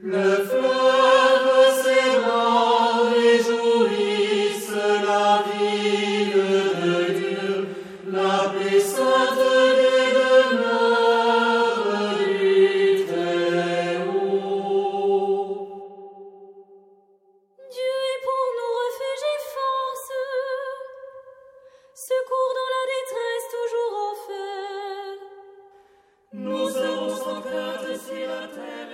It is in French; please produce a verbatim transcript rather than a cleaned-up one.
Le fleuve s'ébranle, réjouisse la ville de Dieu, la paix sainte des demeures du Très-Haut. Dieu est pour nous refuge et force, secours dans la détresse toujours en feu. Nous serons sans crainte si la terre